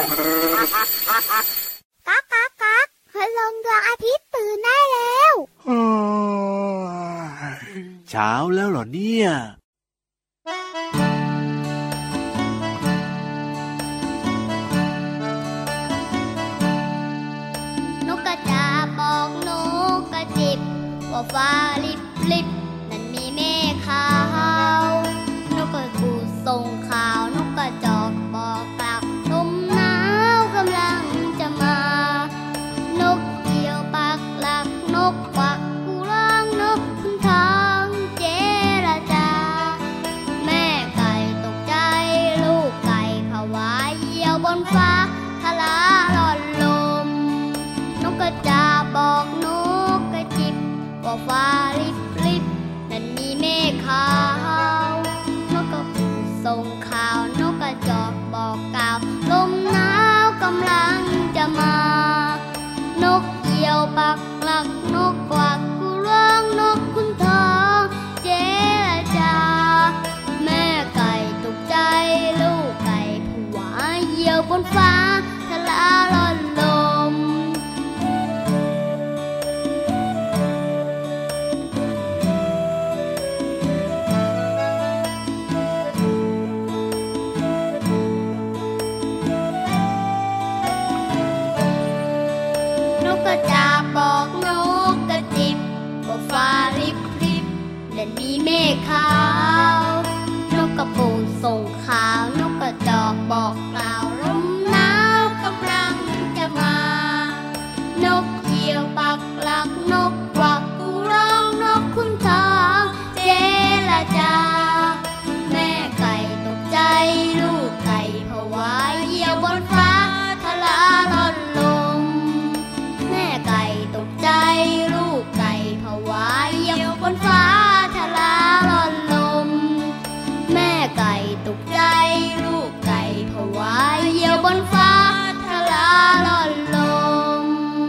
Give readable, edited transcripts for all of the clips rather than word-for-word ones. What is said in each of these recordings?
ก๊ากก๊ากก๊ากคืนลงดวงอาทิตย์ตื่นได้แล้วเช้าแล้วเหรอเนี่ยนกกระจาบอกนกกระจิบว่าฟ้าลิบลิบนั้นมีเมฆขาวนกกระกูส่งข่าวนกกระจอกบอกกล่าวลมหนาวกำลังจะมานกเกี่ยวปากหลักนกกวักกูร้องนกคุณทองเจรจาแม่ไก่ตกใจลูกไก่ผวาเหยี่ยวบนฟ้าทะลาล่อนลมนกกระจาบอกนกกระจิบว่าฟ้าลิบลิบนั้นมีเมฆขาวนกกระปูส่งข่าวนกกระจอกบอกกล่าวลมหนาวกำลังจะมานกเหยี่ยวปักหลักนกกวักกูร้องนกคุณทองเจรจาแม่ไก่ตกใจลูกไก่ผวาเหยี่ยวบนฟ้าทะลาล่อนลมนกกระจาบอกนกกระจิบว่าฟ้าริบริบและมีเมฆขาวนกกระปูส่งข่าวนกกระจอกบอกกล่าวลมหนาวกำลังจะมานกเหยี่ยวปักหลักนกกวักกูร้องนกคุณทองเจรจาแม่ไก่ตกใจลูกไก่ผวาเหยี่ยวบนฟ้าทะลาล่อนลมแม่ไก่ตกใจลูกไก่ผวาเหยี่ยวบนฟ้าทะลาล่อนลมแม่ไก่ตกใจลูกไก่ผวาเหยี่ยวบนฟ้าทะลาล่อนลม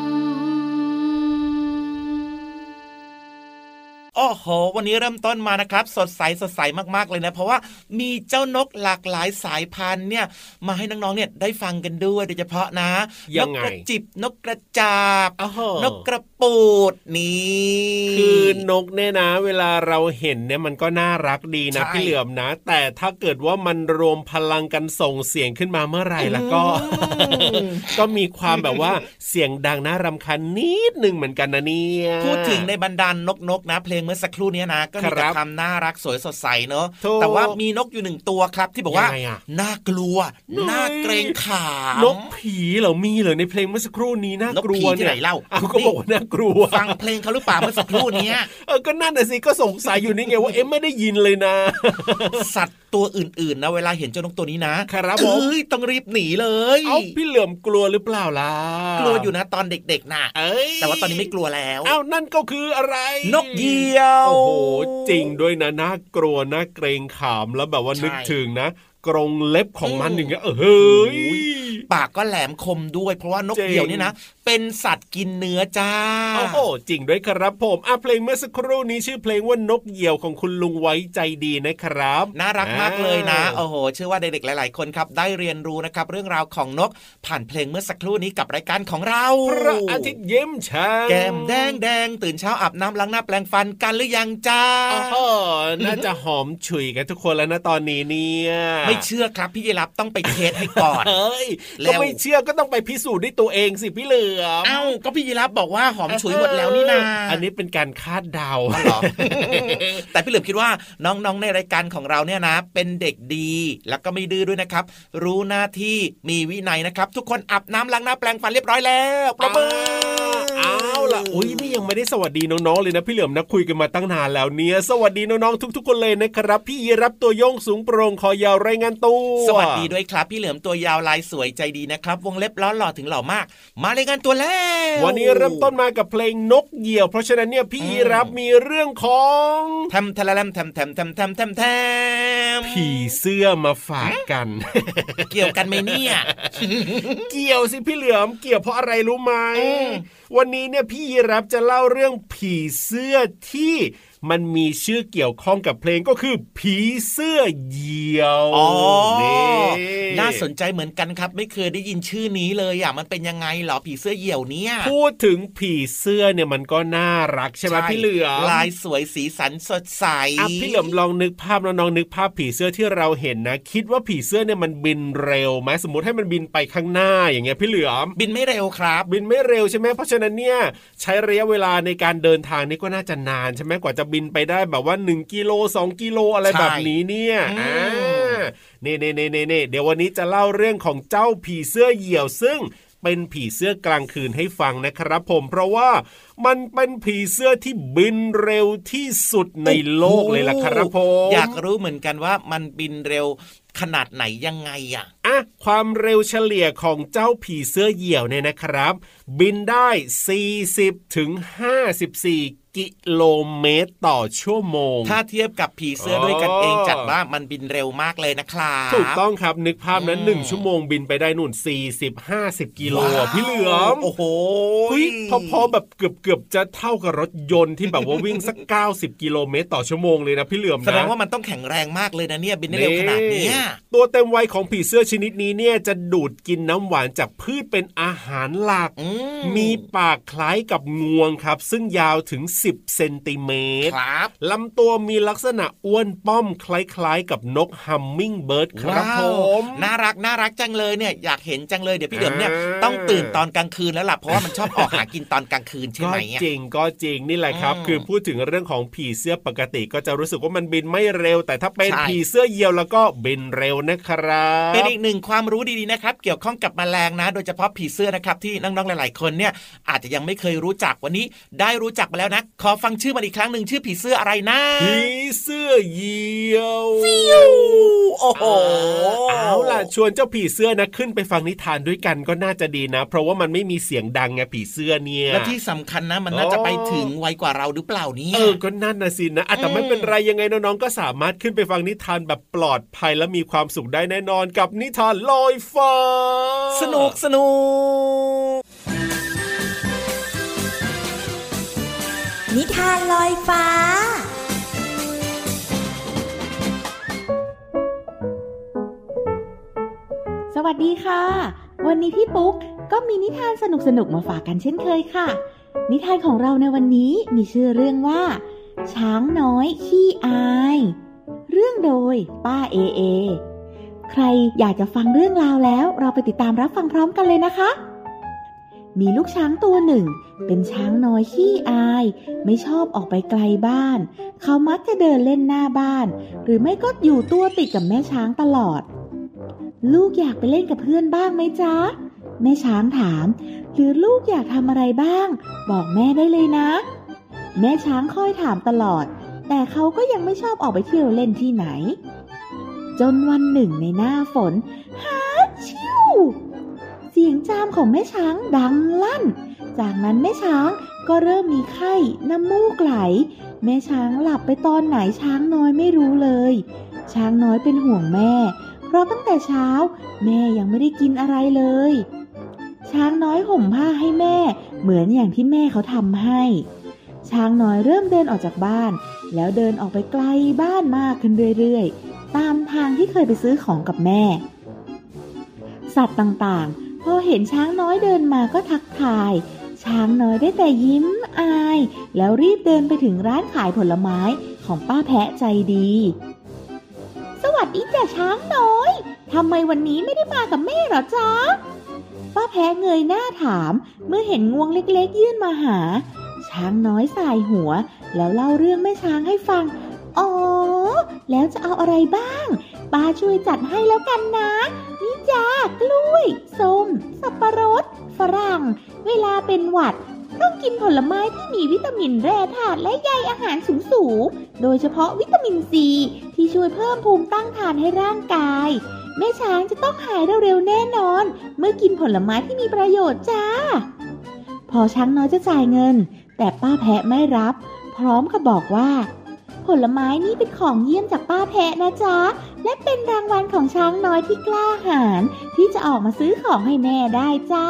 โอ้โหวันนี้เริ่มต้นมานะครับสดใสมากๆเลยนะเพราะว่ามีเจ้านกหลากหลายสายพันธุ์เนี่ยมาให้น้องๆเนี่ยได้ฟังกันด้วยโดยเฉพาะนะนกกระจิบนกกระจาบนกกระปูดนี่คือนกเนี่ยนะเวลาเราเห็นเนี่ยมันก็น่ารักดีนะพี่เหลือมนะแต่ถ้าเกิดว่ามันรวมพลังกันส่งเสียงขึ้นมาเมื่อไหร่แล้วก็ ก็มีความแบบว่าเสียงดังน่ารำคาญนิดนึงเหมือนกันนะเนี่ยพูดถึงในบรรดานกนะเพลงเมื่อสักครู่นี้นะก็มีแต่ความน่ารักสวยสดใสเนอะแต่ว่ามีนกอยู่หนึ่งตัวครับที่บอกว่าน่ากลัวน่าเกรงขามนกผีเหรอมีเหรอในเพลงเมื่อสักครู่นี้น่ากลัวที่ไหนเล่าก็บอกว่าน่ากลัวฟังเพลงเขาหรือเปล่าเมื่อสักครู่นี้ก็นั่นน่ะสิก็สงสัยอยู่นี่ไงว่าไม่ได้ยินเลยนะสัตว์ตัวอื่นๆนะเวลาเห็นเจ้านกตัวนี้นะครับต้องรีบหนีเลยพี่เหลือมกลัวหรือเปล่าล่ะกลัวอยู่นะตอนเด็กๆน่ะแต่ว่าตอนนี้ไม่กลัวแล้วนั่นก็คืออะไรนกเหยี่ยวโอ้โหจริงด้วยนะน่ากลัวน่าเกรงขามแล้วแบบว่านึกถึงนะกรงเล็บของมันอย่างเงี้ยเฮ้ยปากก็แหลมคมด้วยเพราะว่านกเหยี่ยวนี่นะเป็นสัตว์กินเนื้อจ้าโอ้โหจริงด้วยครับผมเพลงเมื่อสักครู่นี้ชื่อเพลงว่านกเหยี่ยวของคุณลุงไว้ใจดีนะครับน่ารักมากเลยนะโอ้โหเชื่อว่าเด็กๆหลายๆคนครับได้เรียนรู้นะครับเรื่องราวของนกผ่านเพลงเมื่อสักครู่นี้กับรายการของเราพระอาทิตย์ยิ้มช่างแก้มแดงตื่นเช้าอาบน้ำล้างหน้าแปรงฟันกันหรือยังจ้าโอ้โหน่าจะหอมฉุยกันทุกคนแล้วนะตอนนี้เนี่ยไม่เชื่อครับพี่ยีรับต้องไปเทสให้ก่อนก็ไม่เชื่อก็ต้องไปพิสูจน์ด้วยตัวเองสิพี่เหลือมก็พี่ยีรับบอกว่าหอมฉุยหมดแล้วนี่นาอันนี้เป็นการคาดเดาเหรอ แต่พี่เหลือมคิดว่าน้องๆในรายการของเราเนี่ยนะเป็นเด็กดีแล้วก็ไม่ดื้อด้วยนะครับรู้หน้าที่มีวินัยนะครับทุกคนอาบน้ำล้างหน้าแปรงฟันเรียบร้อยแล้วปรบมือเอาล่ะนี่ยังไม่ได้สวัสดีน้องๆเลยนะพี่เหลือมนะคุยกันมาตั้งนานแล้วเนี่ยสวัสดีน้องๆทุกๆคนเลยนะครับพี่ยีรับตัวโยงสูงโปร่งคอยาวรายงานตัวสวัสดีด้วยครับพี่เหลือมตัวยาวลายสวยใจดีนะครับวงเล็บล้อหล่อถึงหล่อมากมารายงานตัวแล้ววันนี้เริ่มต้นมากับเพลงนกเหยี่ยวเพราะฉะนั้นเนี่ยพี่ยีรับมีเรื่องของแทมผีเสื้อมาฝากกันเกี่ยวกันไหมเนี่ยเกี่ยวสิพี่เหลือมเกี่ยวเพราะอะไรรู้ไหมวันนี้เนี่ยพี่ยีรับจะเล่าเรื่องผีเสื้อที่มันมีชื่อเกี่ยวข้องกับเพลงก็คือผีเสื้อเหยี่ยวน่าสนใจเหมือนกันครับไม่เคยได้ยินชื่อนี้เลยอ่ะมันเป็นยังไงเหรอผีเสื้อเหยี่ยวเนี่ยพูดถึงผีเสื้อเนี่ยมันก็น่ารักใช่ไหมพี่เหลือมลายสวยสีสันสดใสพี่เหลือมลองนึกภาพน้องนึกภาพผีเสื้อที่เราเห็นนะคิดว่าผีเสื้อเนี่ยมันบินเร็วไหมสมมติให้มันบินไปข้างหน้าอย่างเงี้ยพี่เหลือมบินไม่เร็วครับบินไม่เร็วใช่ไหมเพราะฉะนั้นเนี่ยใช้ระยะเวลาในการเดินทางนี่ก็น่าจะนานใช่ไหมกว่าจะบินไปได้แบบว่า1กิโล2กิโลอะไรแบบนี้เนี่ยนี่เดี๋ยววันนี้จะเล่าเรื่องของเจ้าผีเสื้อเหยี่ยวซึ่งเป็นผีเสื้อกลางคืนให้ฟังนะครับผมเพราะว่ามันเป็นผีเสื้อที่บินเร็วที่สุดในโลกเลยล่ะครับผมอยากรู้เหมือนกันว่ามันบินเร็วขนาดไหนยังไงความเร็วเฉลี่ยของเจ้าผีเสื้อเหยี่ยวเนี่ยนะครับบินได้40 ถึง 54 กิโลเมตรต่อชั่วโมงถ้าเทียบกับผีเสื้อด้วยกันเองจัดว่ามันบินเร็วมากเลยนะครับถูกต้องครับนึกภาพนั้น1ชั่วโมงบินไปได้นู่น40-50 กิโลพี่เหลือมโอ้โหพอแบบเกือบจะเท่ากับรถยนต์ที่แบบว่าวิ่งสัก90 กิโลเมตรต่อชั่วโมงเลยนะพี่เหลือมนะแสดงว่ามันต้องแข็งแรงมากเลยนะเนี่ยบินได้เร็วขนาดนี้ตัวเต็มวัยของผีเสื้อชนิดนี้เนี่ยจะดูดกินน้ำหวานจากพืชเป็นอาหารหลักมีปากคล้ายกับงวงครับซึ่งยาวถึง10 เซนติเมตรลำตัวมีลักษณะอ้วนป้อมคล้ายๆกับนกฮัมมิงเบิร์ดครับผมน่ารักจังเลยเนี่ยอยากเห็นจังเลยเดี๋ยวพี่เหลือมเนี่ยต้องตื่นตอนกลางคืนแล้วล่ะเพราะว่ามันชอบออกหากินตอนกลางคืนใช่ไหมก็จริงนี่แหละครับคือพูดถึงเรื่องของผีเสื้อปกติก็จะรู้สึกว่ามันบินไม่เร็วแต่ถ้าเป็นผีเสื้อเหยี่ยวแล้วก็บินเร็วนะครับเป็นอีกหนึ่งความรู้ดีๆนะครับเกี่ยวข้องกับแมลงนะโดยเฉพาะผีเสื้อนะครับที่น้องๆหลายๆคนเนี่ยอาจจะยังไม่เคยรู้จักวันนี้ได้รู้จักมาแล้วนะขอฟังชื่อมันอีกครั้งนึงชื่อผีเสื้ออะไรนะผีเสื้อเหยี่ยวโอ้โหเอาล่ะชวนเจ้าผีเสื้อนะขึ้นไปฟังนิทานด้วยกันก็น่าจะดีนะเพราะว่ามันไม่มีเสียงดังไงผีเสื้อเนี่ยและที่สำคัญนะมันน่าจะไปถึงไวกว่าเราหรือเปล่าเนี่ยก็นั่นนะสินะแต่ไม่เป็นไรยังไงน้องๆก็สามารถขึ้นไปฟังนิทานแบบปลอดภัยและมีความสุขได้แน่นอนกับนิทานลอยฟ้าสนุกนิทานลอยฟ้าสวัสดีค่ะวันนี้พี่ปุ๊กก็มีนิทานสนุกมาฝากกันเช่นเคยค่ะนิทานของเราในวันนี้มีชื่อเรื่องว่าช้างน้อยขี้อายเรื่องโดยป้าเอใครอยากจะฟังเรื่องราวแล้วเราไปติดตามรับฟังพร้อมกันเลยนะคะมีลูกช้างตัวหนึ่งเป็นช้างน้อยขี้อายไม่ชอบออกไปไกลบ้านเขามักจะเดินเล่นหน้าบ้านหรือไม่ก็อยู่ตัวติดกับแม่ช้างตลอดลูกอยากไปเล่นกับเพื่อนบ้างไหมจ๊ะแม่ช้างถามหรือลูกอยากทำอะไรบ้างบอกแม่ได้เลยนะแม่ช้างคอยถามตลอดแต่เขาก็ยังไม่ชอบออกไปเที่ยวเล่นที่ไหนจนวันหนึ่งในหน้าฝนฮัชชิวเสียงจามของแม่ช้างดังลั่นจากนั้นแม่ช้างก็เริ่มมีไข้น้ำมูกไหลแม่ช้างหลับไปตอนไหนช้างน้อยไม่รู้เลยช้างน้อยเป็นห่วงแม่เพราะตั้งแต่เช้าแม่ยังไม่ได้กินอะไรเลยช้างน้อยห่มผ้าให้แม่เหมือนอย่างที่แม่เขาทำให้ช้างน้อยเริ่มเดินออกจากบ้านแล้วเดินออกไปไกลบ้านมากขึ้นเรื่อยๆตามทางที่เคยไปซื้อของกับแม่สัตว์ต่างๆพอเห็นช้างน้อยเดินมาก็ทักทายช้างน้อยได้แต่ยิ้มอายแล้วรีบเดินไปถึงร้านขายผลไม้ของป้าแพะใจดีสวัสดีจ้ะช้างน้อยทำไมวันนี้ไม่ได้มากับแม่หรอจ๊ะป้าแพะเงยหน้าถามเมื่อเห็นงวงเล็กๆยื่นมาหาช้างน้อยสายหัวแล้วเล่าเรื่องแม่ช้างให้ฟังอ๋อแล้วจะเอาอะไรบ้างป้าช่วยจัดให้แล้วกันนะนี่จ้ากล้วยส้มสับปะรดฝรั่งเวลาเป็นหวัดต้องกินผลไม้ที่มีวิตามินแร่ธาตุและใยอาหารสูงโดยเฉพาะวิตามินซีที่ช่วยเพิ่มภูมิต้านทานให้ร่างกายแม่ช้างจะต้องหายเร็วๆแน่นอนเมื่อกินผลไม้ที่มีประโยชน์จ้าพอช้างน้อยจะจ่ายเงินแต่ป้าแพะไม่รับพร้อมกับบอกว่าผลไม้นี่เป็นของเยี่ยมจากป้าแพะนะจ๊ะและเป็นรางวัลของช้างน้อยที่กล้าหาญที่จะออกมาซื้อของให้แม่ได้จ้า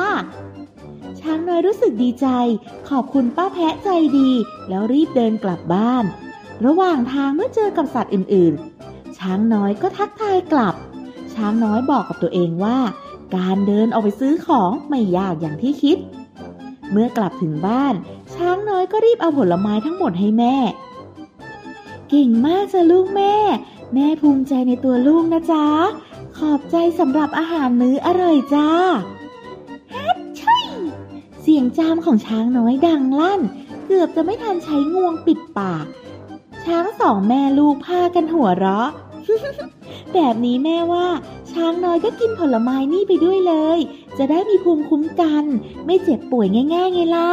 ช้างน้อยรู้สึกดีใจขอบคุณป้าแพะใจดีแล้วรีบเดินกลับบ้านระหว่างทางเมื่อเจอกับสัตว์อื่นๆช้างน้อยก็ทักทายกลับช้างน้อยบอกกับตัวเองว่าการเดินออกไปซื้อของไม่ยากอย่างที่คิดเมื่อกลับถึงบ้านช้างน้อยก็รีบเอาผลไม้ทั้งหมดให้แม่เก่งมากจ้ะลูกแม่ภูมิใจในตัวลูกนะจ๊ะขอบใจสำหรับอาหารมื้ออร่อยจ้าฮัทช่ยเสียงจามของช้างน้อยดังลั่นเกือบจะไม่ทันใช้งวงปิดปากช้างสองแม่ลูกพากันหัวเราะ แบบนี้แม่ว่าช้างน้อยก็กินผลไม้นี่ไปด้วยเลยจะได้มีภูมิคุ้มกันไม่เจ็บป่วยง่ายๆไงล่ะ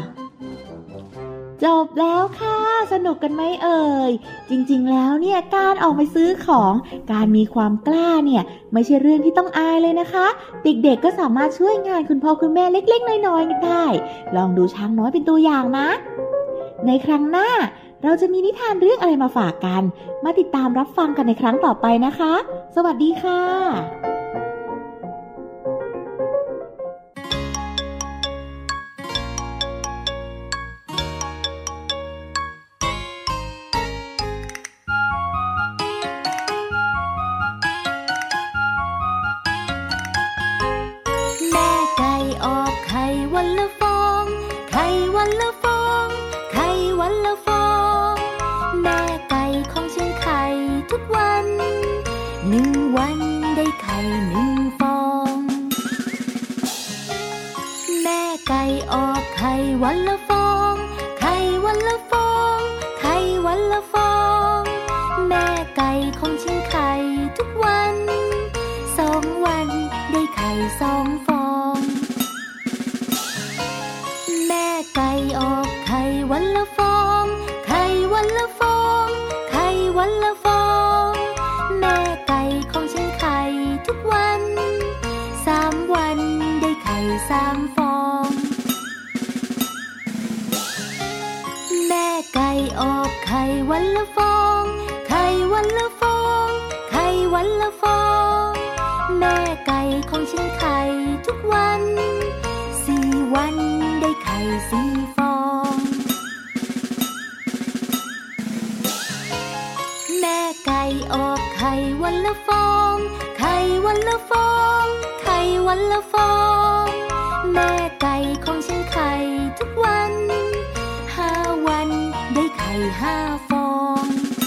จบแล้วค่ะสนุกกันไหมเอ่ยจริงๆแล้วเนี่ยการออกไปซื้อของการมีความกล้าเนี่ยไม่ใช่เรื่องที่ต้องอายเลยนะคะเด็กๆก็สามารถช่วยงานคุณพ่อคุณแม่เล็กๆน้อยๆได้ลองดูช้างน้อยเป็นตัวอย่างนะในครั้งหน้าเราจะมีนิทานเรื่องอะไรมาฝากกันมาติดตามรับฟังกันในครั้งต่อไปนะคะสวัสดีค่ะวันละฟองไข่วันละฟองไข่วันละฟองแม่ไก่ของฉันไข่ทุกวัน1 วันได้ไข่1 ฟองแม่ไก่ออกไข่วันละฟองไข่วันละฟองไข่วันละฟองแม่ไก่ของฉันไข่ทุกวัน2 วันได้ไข่2 ฟองไก่ออกไข่วันละฟองไข่วันละฟองไข่วันละฟองแม่ไก่ของฉันไข่ทุกวัน3 วันได้ไข่3 ฟองแม่ไก่ออกไข่วันละฟองไข่วันละฟองไข่วันละฟองแม่ไก่ของฉันไข่ทุกวัน4 วันได้ไข่4 ฟองแม่ไก่ออกไข่วันละฟองไข่วันละฟองไข่วันละฟองแม่ไก่ของฉันไข่ทุกวัน5 วันได้ไข่5 ฟอง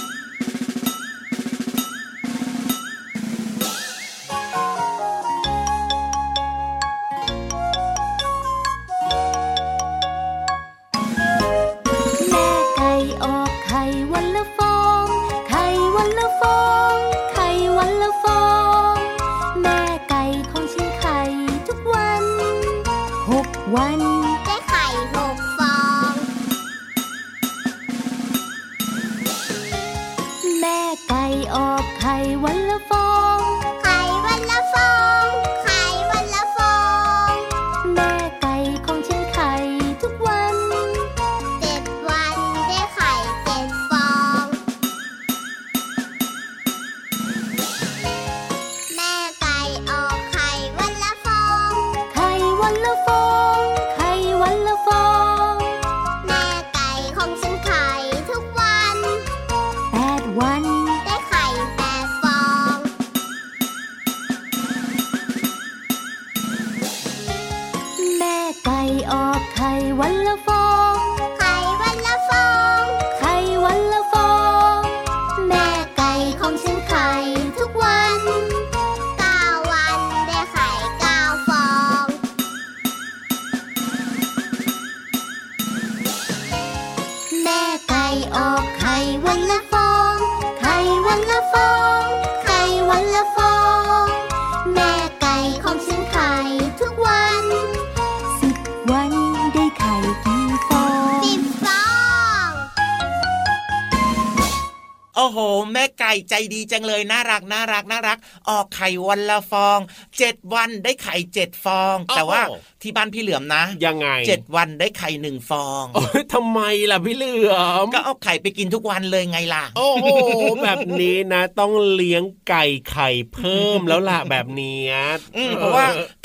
วันละฟองไข่วันละฟองไข่วันละฟองแม่ไก่ของฉันไข่ทุกวัน6 วันได้ไข่6 ฟองแม่ไก่ออกไข่วันละฟองไข่วันละฟองไข่วันละฟองแม่ไก่ของฉันไข่ทุกวัน 7 วันได้ไข่7 ฟองแม่ไก่ออกไข่วันละฟองไข่วันละฟองไข่วันละฟองแม่ไก่ของฉันไข่ทุกวัน 8 วันได้ไข่8 ฟองแม่ไก่ออกไข่วันละฟองไข่วันละฟองไข่วันละฟองแม่ไก่ของฉันไข่ทุกวัน9 วันได้ไข่9 ฟองแม่ไก่ออกไข่วันละฟองไข่วันละฟองไข่วันละฟองแม่ไก่ของฉันไข่ทุกวัน 10 วันได้ไข่กี่ฟอง 10 ฟองโอ้โหแม่ไก่ใจดีจังเลยน่ารักออกไข่วันละฟอง7 วันได้ไข่7 ฟองแต่ว่าที่บ้านพี่เหลือมนะยังไง 7 วันได้ไข่1 ฟองทำไมล่ะพี่เหลือมก็เอาไข่ไปกินทุกวันเลยไงล่ะโอ้โหแบบนี้นะต้องเลี้ยงไก่ไข่เพิ่มแล้วล่ะแบบนี้เพราะว่า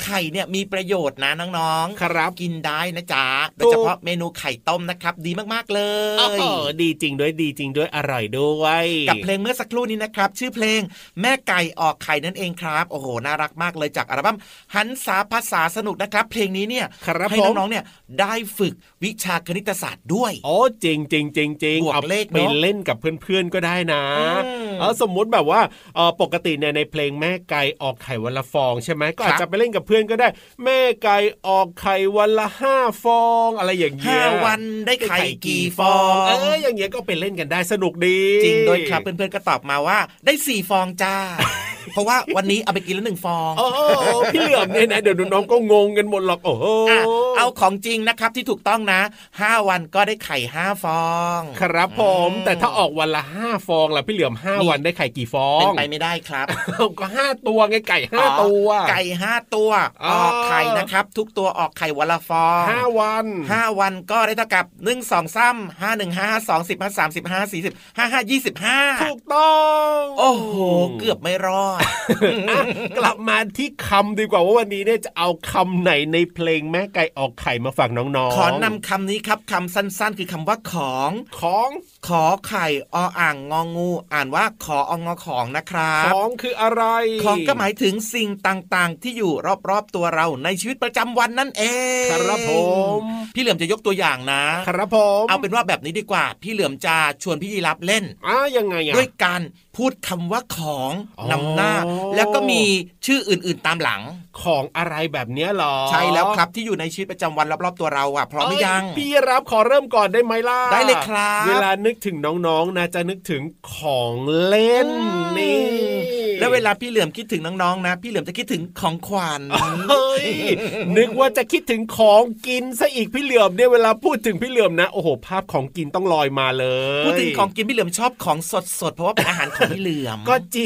ไข่เนี่ยมีประโยชน์นะน้องๆครับกินได้นะจ๊ะโดยเฉพาะเมนูไข่ต้มนะครับดีมากๆเลยดีจริงด้วยดีจริงด้วยอร่อยด้วยกับเพลงเมื่อสักครู่นี้นะครับชื่อเพลงแม่ไก่ออกไข่นั่นเองครับโอ้โหน่ารักมากเลยจากอัลบั้มหันษาภาษาสนุกนะครับเพลงนี้เนี่ยให้น้องๆเนี่ยได้ฝึกวิชาคณิตศาสตร์ด้วยโอ้จริงจริงจริงจริงเอาเลขไปเล่นกับเพื่อนๆก็ได้นะสมมุติแบบว่าปกติเนี่ยในเพลงแม่ไก่ออกไข่วันละฟองใช่ไหมก็อาจจะไปเล่นกับเพื่อนก็ได้แม่ไก่ออกไข่วันละ5 ฟองอะไรอย่างเงี้ย 5 วันได้ไข่กี่ฟองอย่างเงี้ยก็ไปเล่นกันได้สนุกดีจริงด้วยครับเพื่อนๆก็ตอบมาว่าได้4 ฟองจ้าเพราะว่าวันนี้เอาไปกินแล้ว1 ฟองพี่เหลือมเนี่ยนะเดี๋ยวน้องๆก็งงกันหมดหรอกโอ้โหเอาของจริงนะครับที่ถูกต้องนะ5 วันก็ได้ไข่5 ฟองครับผมแต่ถ้าออกวันละ5 ฟองล่ะพี่เหลือม5 วันได้ไข่กี่ฟองเป็นไปไม่ได้ครับก็5 ตัวไงไก่5 ตัวไก่5 ตัวออกไข่นะครับทุกตัวออกไข่วันละฟอง 5 วัน 5 วันก็ได้เท่ากับ1 2 3 5 1 5 5 2 10 5 30 5 40 5 5 25 ถูกต้องโอ้โหเกือบไม่รอดกลับมาที่คำดีกว่าว่าวันนี้เนี่ยจะเอาคำไหนในเพลงแม่ไก่ออกไข่มาฝากน้องๆขอนำคำนี้ครับคำสั้นๆคือคำว่าของขอไข่ออ่างงองูอ่านว่าขอองอของนะครับของคืออะไรของก็หมายถึงสิ่งต่างๆที่อยู่รอบๆตัวเราในชีวิตประจำวันนั่นเองครับผมพี่เหลือมจะยกตัวอย่างนะครับผมเอาเป็นว่าแบบนี้ดีกว่าพี่เหลือมจะชวนพี่ยีรับเล่นยังไงด้วยการพูดคำว่าของนำหน้าแล้วก็มีชื่ออื่นๆตามหลังของอะไรแบบนี้หรอใช่แล้วครับที่อยู่ในชีวิตประจำวันรอบๆตัวเราอ่ะพร้อมหรือยังพี่รับขอเริ่มก่อนได้ไหมล่ะได้เลยครับเวลานึกถึงน้องๆนะจะนึกถึงของเล่นนี่แล้วเวลาพี่เหลือมคิดถึงน้องๆนะพี่เหลือมจะคิดถึงของขวัญนึกว่าจะคิดถึงของกินซะอีกพี่เหลือมเนี่ยเวลาพูดถึงพี่เหลือมนะโอ้โหภาพของกินต้องลอยมาเลยพูดถึงของกินพี่เหลือมชอบของสดๆเพราะว่าเป็นอาหารของพี่เหลือมก็จริง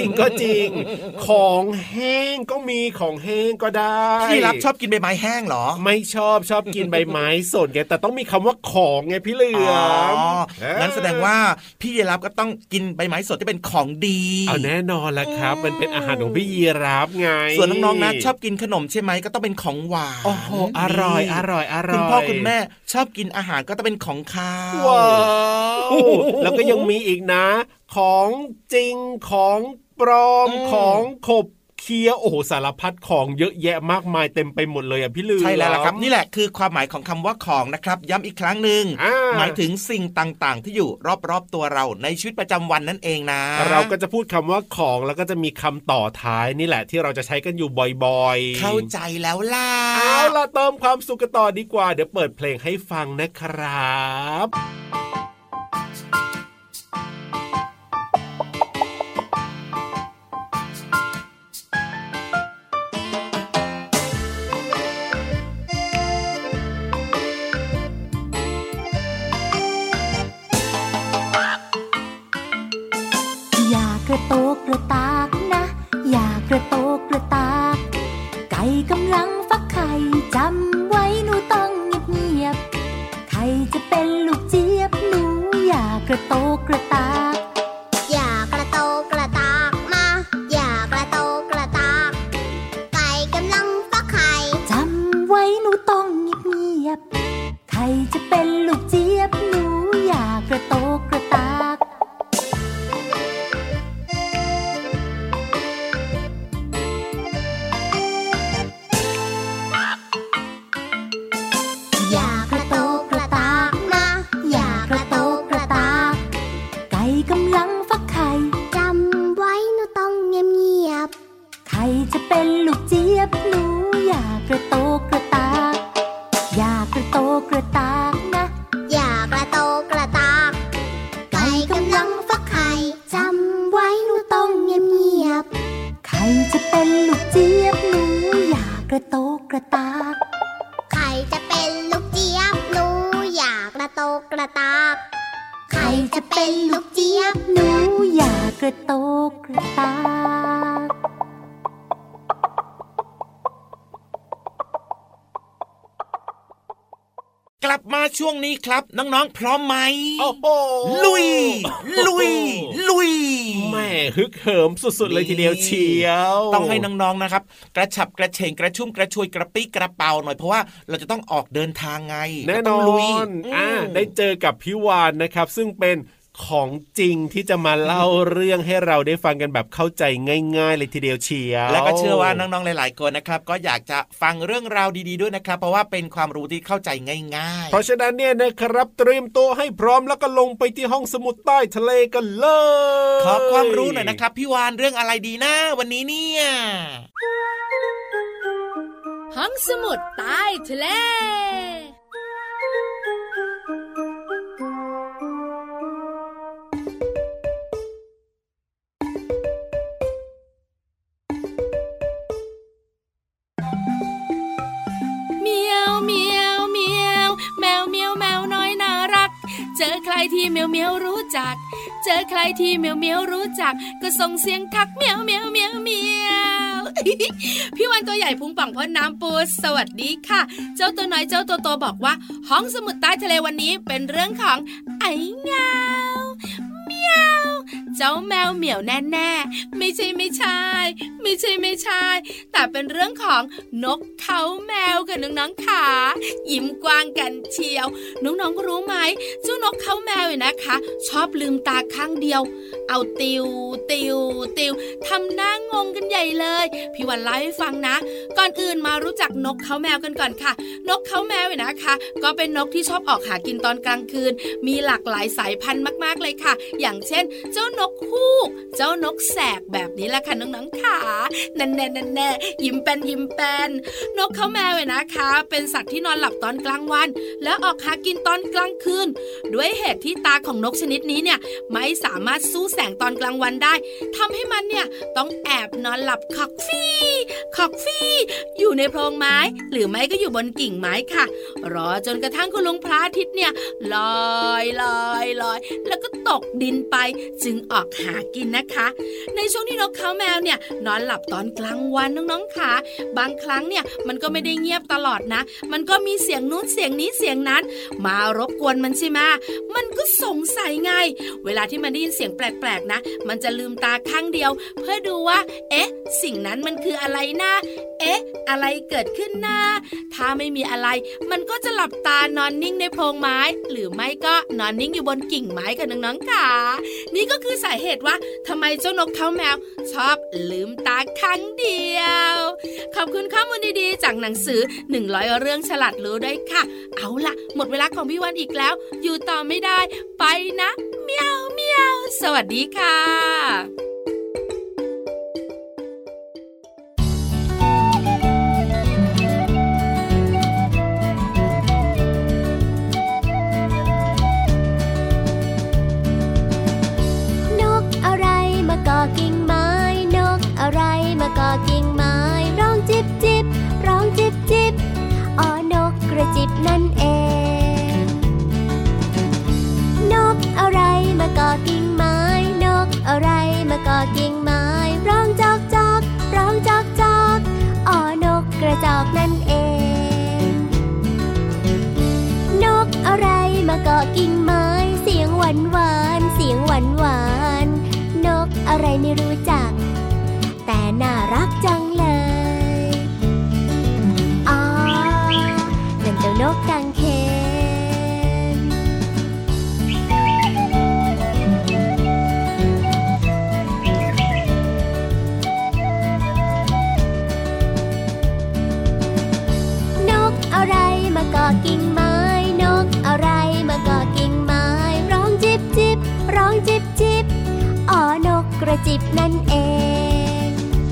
ของแห้งก็มีของแห้งก็ได้พี่รับชอบกินใบไม้แห้งเหรอไม่ชอบกินใบไม้สดไงแต่ต้องมีคำว่าของไงพี่เหลือมงั้นแสดงว่าพี่ยีรับก็ต้องกินใบไม้สดที่เป็นของดีเอาแน่นอนละครับมันเป็นอาหารของพี่ยีรับไงส่วนน้องๆนะชอบกินขนมใช่ไหมก็ต้องเป็นของหวานโอ้โหอร่อยคุณพ่อคุณแม่ชอบกินอาหารก็ต้องเป็นของคาวว้าวแล้วก็ยังมีอีกนะของจริงของปลอมของขบเคี้ยวโอ้โหสารพัดของเยอะแยะมากมายเต็มไปหมดเลยอ่ะพี่ลือใช่แล้วล่ะครับนี่แหละคือความหมายของคำว่าของนะครับย้ำอีกครั้งนึงหมายถึงสิ่งต่างๆที่อยู่รอบๆตัวเราในชีวิตประจำวันนั่นเองนะเราก็จะพูดคำว่าของแล้วก็จะมีคำต่อท้ายนี่แหละที่เราจะใช้กันอยู่บ่อยๆเข้าใจแล้วล่ะเอาล่ะเติมความสุขกันต่อดีกว่าเดี๋ยวเปิดเพลงให้ฟังนะครับกระโตกกระตากนะอย่ากระโตกกระตากไก่กำลังฟักไข่จำไว้หนูต้องเงียบๆไข่จะเป็นลูกเจี๊ยบหนูอย่ากระโตกกระตากอย่ากระโตกกระตากมาอย่ากระโตกกระตากไก่กำลังฟักไข่จำไว้หนูต้องเงียบๆไข่จะเป็นลูกเจี๊ยบหนูอย่ากระโตกกระตากจะเป็นลูกเจี๊ยบหนูอย่ากระโตกกระตากอย่ากระโตกกระตากนะอย่ากระโตกกระตากไก่กำลังฟักไข่จำไว้หนูต้องเงียบไข่จะเป็นลูกเจี๊ยบหนูอย่ากระโตกกระตากไข่จะเป็นลูกเจี๊ยบหนูอย่ากระโตกกระตากไข่จะเป็นลูกเจี๊ยบหนูอย่ากระโตกกระตากกลับมาช่วงนี้ครับน้องๆพร้อมไหมโอ้โหลุยแม่ฮึกเหิมสุดๆเลยทีเดียวเชียวต้องให้น้องๆนะครับกระฉับกระเฉงกระชุ่มกระชวยกระปี้กระเป๋าหน่อยเพราะว่าเราจะต้องออกเดินทางไงแน่นอนได้เจอกับพี่วานนะครับซึ่งเป็นของจริงที่จะมาเล่าเรื่องให้เราได้ฟังกันแบบเข้าใจง่ายๆเลยทีเดียวเชียวแล้วก็เชื่อว่าน้องๆหลายๆคนนะครับก็อยากจะฟังเรื่องราวดีๆด้วยนะครับเพราะว่าเป็นความรู้ที่เข้าใจง่ายๆเพราะฉะนั้นเนี่ยนะครับเตรียมตัวให้พร้อมแล้วก็ลงไปที่ห้องสมุดใต้ทะเลกันเลยขอความรู้หน่อยนะครับพี่วานเรื่องอะไรดีนะวันนี้เนี่ยห้องสมุดใต้ทะเลเจอใครที่เมียวเมียวรู้จักเจอใครที่เมียวเมียวรู้จักก็ส่งเสียงทักเมียวเมียวเมียวเมียวพี่วันตัวใหญ่พุงป่องพ้นน้ำปูสวัสดีค่ะเจ้าตัวน้อยเจ้าตัวโตบอกว่าห้องสมุดใต้ทะเลวันนี้เป็นเรื่องของไอ้เงาเมียวเจ้าแมวเหมียวแน่ๆไม่ใช่แต่เป็นเรื่องของนกเขาแมวกับน้องๆขายิ้มกว้างกันเชียวน้องๆรู้ไหมเจ้านกเขาแมวเนี่ยนะคะชอบลืมตาข้างเดียวเอาติวทำหน้างงกันใหญ่เลยพี่วันเล่าให้ฟังนะก่อนอื่นมารู้จักนกเขาแมวกันก่อนค่ะนกเขาแมวเนี่ยนะคะก็เป็นนกที่ชอบออกหากินตอนกลางคืนมีหลากหลายสายพันธุ์มากๆเลยค่ะอย่างเช่นเจ้านกฮูกเจ้านกแสกแบบนี้แหละค่ะน้องๆขานั่นแน่ยิ้มแป้นนกเขาแมวเนี่ยนะคะเป็นสัตว์ที่นอนหลับตอนกลางวันแล้วออกหากินตอนกลางคืนด้วยเหตุที่ตาของนกชนิดนี้เนี่ยไม่สามารถสู้แสงตอนกลางวันได้ทำให้มันเนี่ยต้องแอบนอนหลับขอกฟี่อยู่ในโพรงไม้หรือไม่ก็อยู่บนกิ่งไม้ค่ะรอจนกระทั่งคุณลุงพระอาทิตย์เนี่ยลอยแล้วก็ตกดินไปจึงออกหากินนะคะในช่วงที่นกเขาแมวเนี่ยนอนหลับตอนกลางวันน้องๆค่ะบางครั้งเนี่ยมันก็ไม่ได้เงียบตลอดนะมันก็มีเสียงนู้นเสียงนี้เสียงนั้นมารบกวนมันใช่ไหมมันก็สงสัยไงเวลาที่มันได้ยินเสียงแปลกๆนะมันจะลืมตาข้างเดียวเพื่อดูว่าสิ่งนั้นมันคืออะไรนะอะไรเกิดขึ้นนะถ้าไม่มีอะไรมันก็จะหลับตานอนนิ่งในโพรงไม้หรือไม่ก็นอนนิ่งอยู่บนกิ่งไม้กับน้องๆค่ะนี่ก็คือสาเหตุว่าทำไมเจ้านกเขาแมวชอบลืมตาข้างเดียวขอบคุณข้อมูลดีๆจากหนังสือ100เรื่องฉลาดรู้ด้วยค่ะเอาล่ะหมดเวลาของพี่วันอีกแล้วอยู่ต่อไม่ได้ไปนะเมียวสวัสดีค่ะกิ่งไม้นกอะไรมาเกาะกิ่งไม้ร้องจิบจิบร้องจิบจิบอ๋อนกกระจิบนั่นเองนกอะไรมาเกาะกิ่งไม้นกอะไรมาเกาะกิ่งไม้ร้องจอกจอกร้องจอกจอกอ๋อนกกระจอกนั่นเองนกอะไรมาเกาะกิ่งไม้เสียงหวานหวานเสียงหวานหวานนกอะไรไม่รู้จักแต่น่ารักจังเลยอ๋อนั่นเจ้านกกังเขนนกอะไรมาเกาะกิ่งไม้นกอะไรมาเกาะกิ่งไม้ร้องจิบจิบร้องจิบจิบอ๋อนกกระจิบนั่นเอง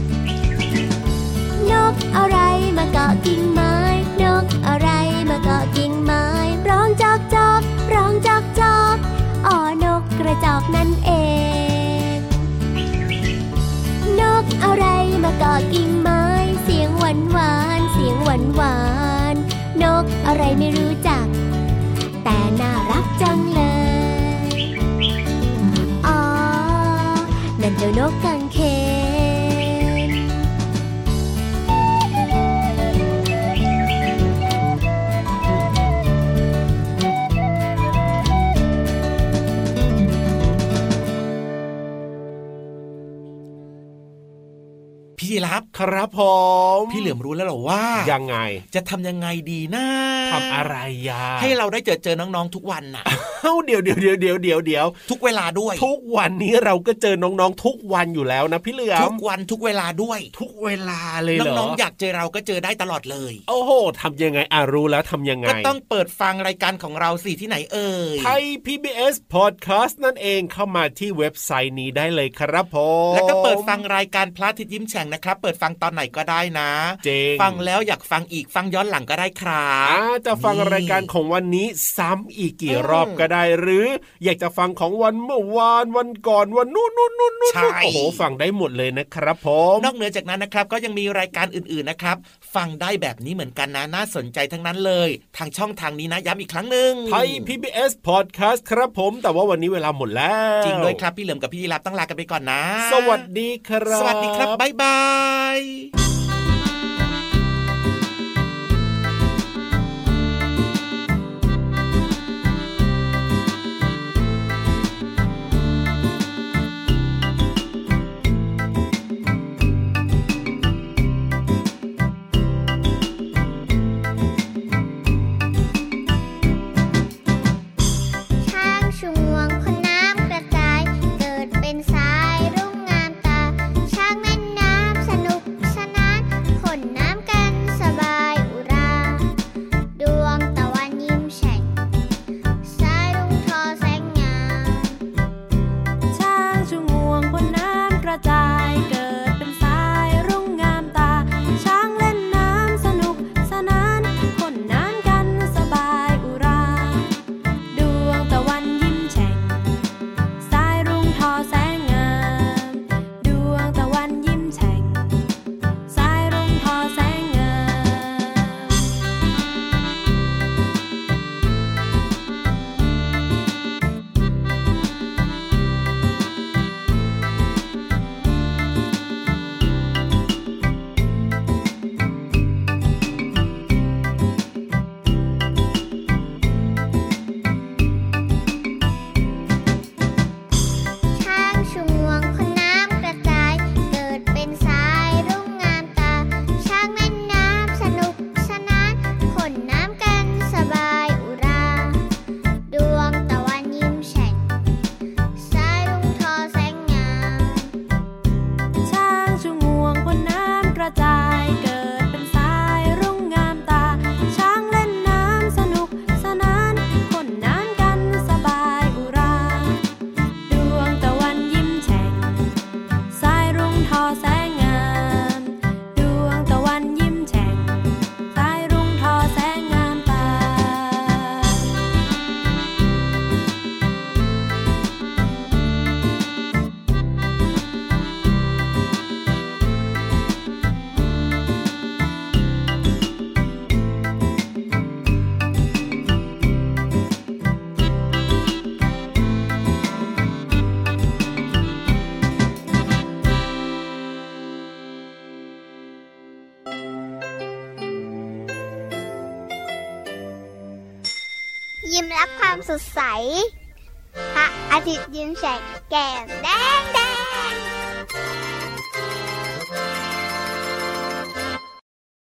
นกอะไรมาเกาะกิ่งไม้นกอะไรมาเกาะกิ่งไม้ร้องจอกจอกร้องจอกจอกอ๋อนกกระจอกนั่นเองนกอะไรมาเกาะกิ่งไม้เสียงหวานหวานเสียงหวานหวานนกอะไรไม่รู้จักแต่น่ารักจังเลยอ๋อนั่นเจ้านกกังเขนนยีรับครับผมพี่เหลือมรู้แล้วหรอว่ายังไงจะทำยังไงดีนะทำอะไรยาให้เราได้เจอน้องๆทุกวันน่ะเดี๋ยวทุกเวลาด้วยทุกวันนี้เราก็เจอน้องๆทุกวันอยู่แล้วนะพี่เหลือมทุกวันทุกเวลาด้วยทุกเวลาเลยเหรอน้องๆอยากเจอเราก็เจอได้ตลอดเลยโอ้โหทำยังไงรู้แล้วทำยังไงก็ต้องเปิดฟังรายการของเราสิที่ไหนเอ่ยไทย PBS Podcast นั่นเองเข้ามาที่เว็บไซต์นี้ได้เลยครับผมแล้วก็เปิดฟังรายการพระอาทิตย์ยิ้มแฉ่งนะครับเปิดฟังตอนไหนก็ได้นะฟังแล้วอยากฟังอีกฟังย้อนหลังก็ได้ครับจะฟังรายการของวันนี้ซ้ำอีกกี่รอบก็ได้หรืออยากจะฟังของวันเมื่อวานวันก่อนวันนู้นโอ้โหฟังได้หมดเลยนะครับผมนอกเหนือจากนั้นนะครับก็ยังมีรายการอื่นๆนะครับฟังได้แบบนี้เหมือนกันนะน่าสนใจทั้งนั้นเลยทางช่องทางนี้นะย้ำอีกครั้งนึงไทย PBS Podcast ครับผมแต่ว่าวันนี้เวลาหมดแล้วจริงด้วยครับพี่เหลิมกับพี่ยีรับต้องลากันไปก่อนนะสวัสดีครับสวัสดีครับบ๊ายบายยิ้มรับความสดใสพระอาทิตย์ยิ้มแฉกแก้มแดง